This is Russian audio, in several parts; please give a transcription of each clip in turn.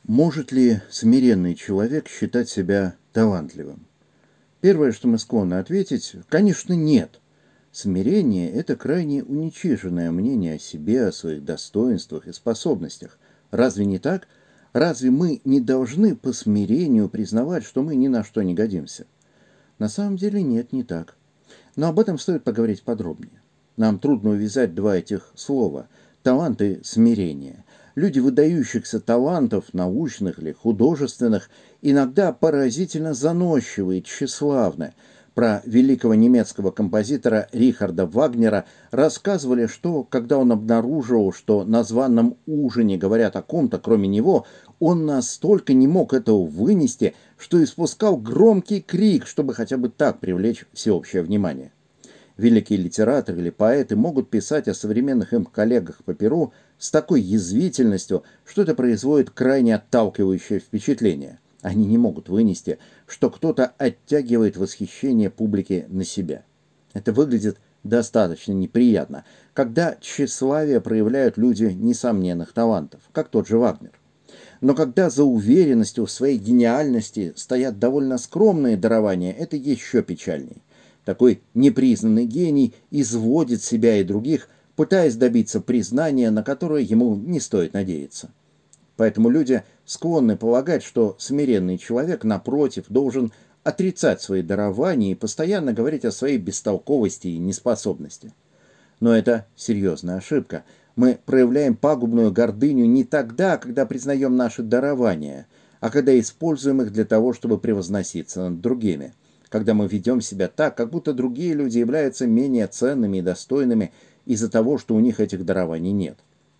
Может ли смиренный человек считать себя талантливым? Первое, что мы склонны ответить, конечно, нет. Смирение – это крайне уничиженное мнение о себе, о своих достоинствах и способностях. Разве не так? Разве мы не должны по смирению признавать, что мы ни на что не годимся? На самом деле нет, не так. Но об этом стоит поговорить подробнее. Нам трудно увязать два этих слова – талант и смирение. Люди выдающихся талантов, научных или художественных, иногда поразительно заносчивы и тщеславны. Про великого немецкого композитора Рихарда Вагнера рассказывали, что, когда он обнаружил, что на званом ужине говорят о ком-то, кроме него, он настолько не мог этого вынести, что испускал громкий крик, чтобы хотя бы так привлечь всеобщее внимание. Великие литераторы или поэты могут писать о современных им коллегах по перу с такой язвительностью, что это производит крайне отталкивающее впечатление. Они не могут вынести, что кто-то оттягивает восхищение публики на себя. Это выглядит достаточно неприятно, когда тщеславие проявляют люди несомненных талантов, как тот же Вагнер. Но когда за уверенностью в своей гениальности стоят довольно скромные дарования, это еще печальней. Такой непризнанный гений изводит себя и других, пытаясь добиться признания, на которое ему не стоит надеяться. Поэтому люди склонны полагать, что смиренный человек, напротив, должен отрицать свои дарования и постоянно говорить о своей бестолковости и неспособности. Но это серьезная ошибка. Мы проявляем пагубную гордыню не тогда, когда признаем наши дарования, а когда используем их для того, чтобы превозноситься над другими. Когда мы ведем себя так, как будто другие люди являются менее ценными и достойными из-за того, что у них этих дарований нет.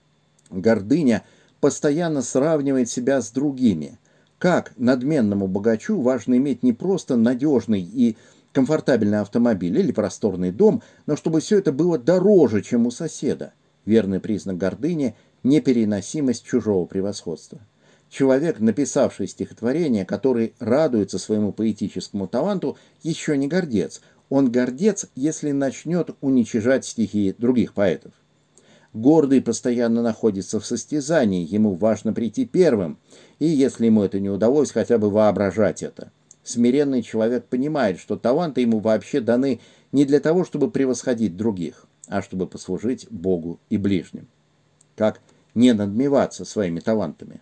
Гордыня постоянно сравнивает себя с другими. Как надменному богачу важно иметь не просто надежный и комфортабельный автомобиль или просторный дом, но чтобы все это было дороже, чем у соседа. Верный признак гордыни – непереносимость чужого превосходства. Человек, написавший стихотворение, который радуется своему поэтическому таланту, еще не гордец. Он гордец, если начнет уничижать стихи других поэтов. Гордый постоянно находится в состязании, ему важно прийти первым, и если ему это не удалось, хотя бы воображать это. Смиренный человек понимает, что таланты ему вообще даны не для того, чтобы превосходить других, а чтобы послужить Богу и ближним. Как не надмеваться своими талантами?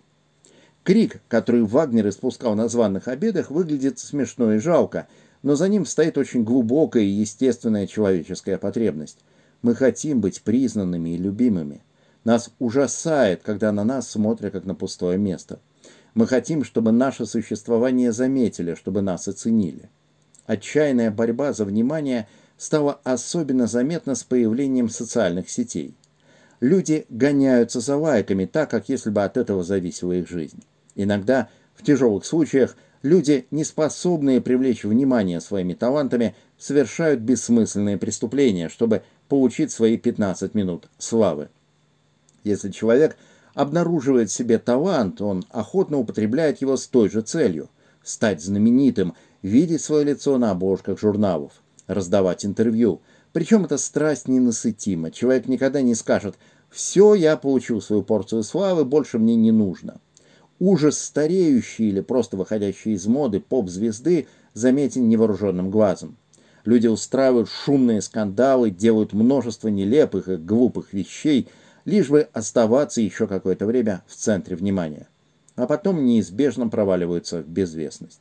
Крик, который Вагнер испускал на званых обедах, выглядит смешно и жалко, но за ним стоит очень глубокая и естественная человеческая потребность. Мы хотим быть признанными и любимыми. Нас ужасает, когда на нас смотрят как на пустое место. Мы хотим, чтобы наше существование заметили, чтобы нас оценили. Отчаянная борьба за внимание стала особенно заметна с появлением социальных сетей. Люди гоняются за лайками так, как если бы от этого зависела их жизнь. Иногда, в тяжелых случаях, люди, не способные привлечь внимание своими талантами, совершают бессмысленные преступления, чтобы получить свои 15 минут славы. Если человек обнаруживает в себе талант, он охотно употребляет его с той же целью – стать знаменитым, видеть свое лицо на обложках журналов, раздавать интервью. Причем эта страсть ненасытима. Человек никогда не скажет «все, я получил свою порцию славы, больше мне не нужно». Ужас стареющий или просто выходящий из моды поп-звезды заметен невооруженным глазом. Люди устраивают шумные скандалы, делают множество нелепых и глупых вещей, лишь бы оставаться еще какое-то время в центре внимания. А потом неизбежно проваливаются в безвестность.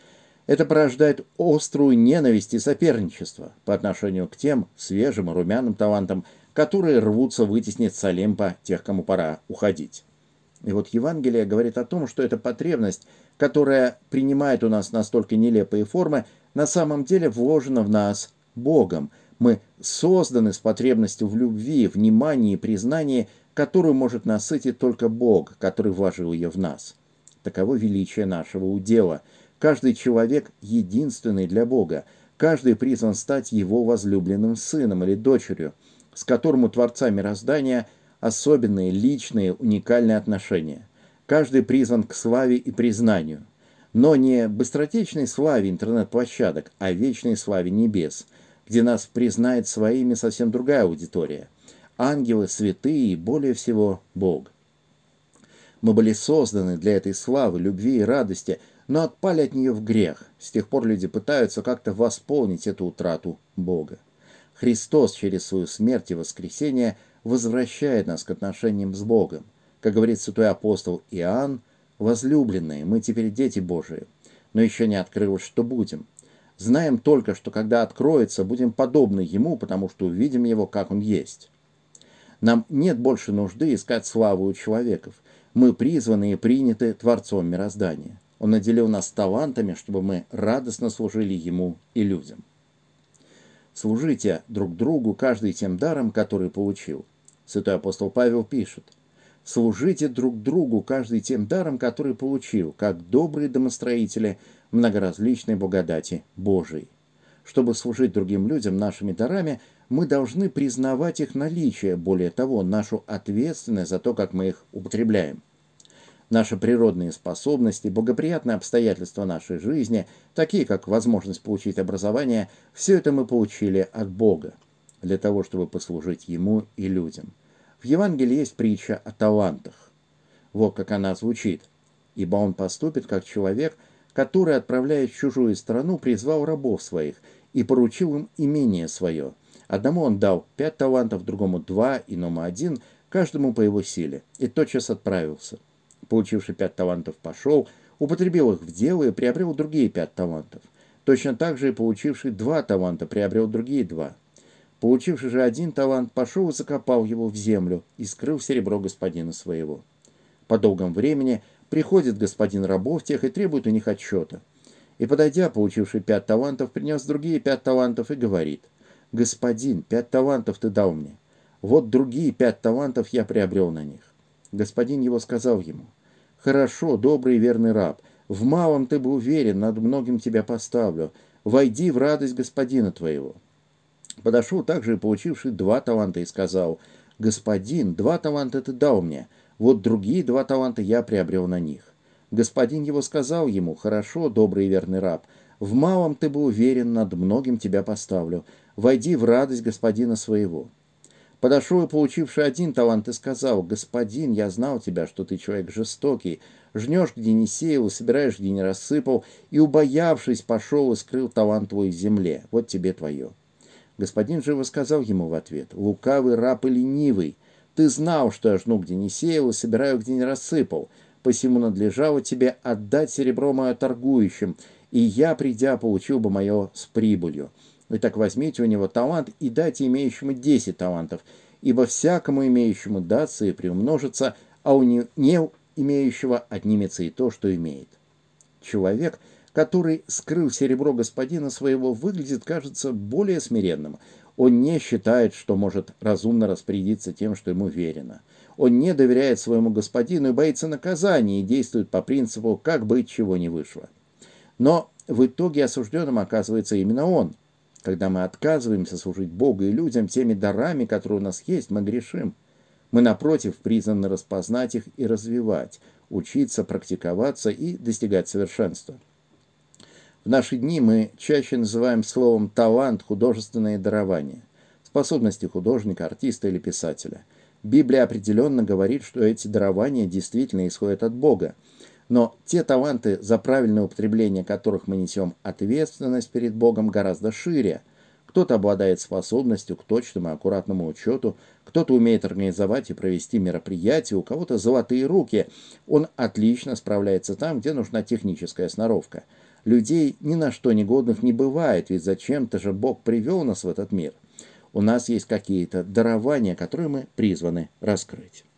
Это порождает острую ненависть и соперничество по отношению к тем свежим и румяным талантам, которые рвутся вытеснить с Олимпа тех, кому пора уходить. И вот Евангелие говорит о том, что эта потребность, которая принимает у нас настолько нелепые формы, на самом деле вложена в нас Богом. Мы созданы с потребностью в любви, внимании и признании, которую может насытить только Бог, который вложил ее в нас. Таково величие нашего удела. Каждый человек единственный для Бога. Каждый призван стать его возлюбленным сыном или дочерью, с которым у Творца мироздания особенные, личные, уникальные отношения. Каждый призван к славе и признанию. Но не быстротечной славе интернет-площадок, а вечной славе небес, где нас признает своими совсем другая аудитория. Ангелы, святые и более всего Бог. Мы были созданы для этой славы, любви и радости, но отпали от нее в грех. С тех пор люди пытаются как-то восполнить эту утрату Бога. Христос через свою смерть и воскресение возвращает нас к отношениям с Богом. Как говорит святой апостол Иоанн: «Возлюбленные, мы теперь дети Божии, но еще не открылось, что будем. Знаем только, что когда откроется, будем подобны Ему, потому что увидим Его, как Он есть». Нам нет больше нужды искать славу у человеков. Мы призваны и приняты Творцом мироздания. Он наделил нас талантами, чтобы мы радостно служили Ему и людям. Служите друг другу, каждый тем даром, который получил. Святой апостол Павел пишет: «Служите друг другу, каждый тем даром, который получил, как добрые домостроители многоразличной благодати Божией». Чтобы служить другим людям нашими дарами, мы должны признавать их наличие, более того, нашу ответственность за то, как мы их употребляем. Наши природные способности, благоприятные обстоятельства нашей жизни, такие как возможность получить образование, все это мы получили от Бога, для того, чтобы послужить Ему и людям. В Евангелии есть притча о талантах. Вот как она звучит. «Ибо он поступит, как человек, который, отправляясь в чужую страну, призвал рабов своих и поручил им имение свое. Одному он дал 5 талантов, другому 2, иному 1, каждому по его силе, и тотчас отправился. Получивший 5 талантов пошел, употребил их в дело и приобрел другие 5 талантов. Точно так же и получивший 2 таланта приобрел другие 2. Получивший же 1 талант пошел и закопал его в землю и скрыл серебро господина своего. По долгом времени приходит господин рабов тех и требует у них отчета. И, подойдя, получивший 5 талантов, принес другие 5 талантов и говорит: «Господин, 5 талантов ты дал мне. Вот другие 5 талантов я приобрел на них». Господин его сказал ему: «Хорошо, добрый и верный раб, в малом ты был уверен, над многим тебя поставлю. Войди в радость господина твоего». Подошел также и получивший 2 таланта и сказал: «Господин, 2 таланта ты дал мне, вот другие 2 таланта я приобрел на них». Господин его сказал ему: «Хорошо, добрый и верный раб, в малом ты был уверен, над многим тебя поставлю. Войди в радость господина своего». Подошел и получивший 1 талант и сказал: «Господин, я знал тебя, что ты человек жестокий, жнешь, где не сеял, и собираешь, где не рассыпал, и, убоявшись, пошел и скрыл талант твой в земле, вот тебе твое». Господин же сказал ему в ответ: «Лукавый раб и ленивый, ты знал, что я жну, где не сеял, и собираю, где не рассыпал, посему надлежало тебе отдать серебро мое торгующим, и я, придя, получил бы мое с прибылью. Итак, возьмите у него талант и дайте имеющему 10 талантов, ибо всякому имеющему даться и приумножится, а у не имеющего отнимется и то, что имеет». Человек, который скрыл серебро господина своего, выглядит, кажется, более смиренным. Он не считает, что может разумно распорядиться тем, что ему верено. Он не доверяет своему господину и боится наказания, и действует по принципу «как быть, чего не вышло». Но в итоге осужденным оказывается именно он. Когда мы отказываемся служить Богу и людям теми дарами, которые у нас есть, мы грешим. Мы, напротив, призваны распознать их и развивать, учиться, практиковаться и достигать совершенства. В наши дни мы чаще называем словом «талант» художественное дарование, способности художника, артиста или писателя. Библия определенно говорит, что эти дарования действительно исходят от Бога. Но те таланты, за правильное употребление которых мы несем ответственность перед Богом, гораздо шире. Кто-то обладает способностью к точному и аккуратному учету, кто-то умеет организовать и провести мероприятия, у кого-то золотые руки. Он отлично справляется там, где нужна техническая сноровка. Людей ни на что негодных не бывает, ведь зачем-то же Бог привел нас в этот мир. У нас есть какие-то дарования, которые мы призваны раскрыть.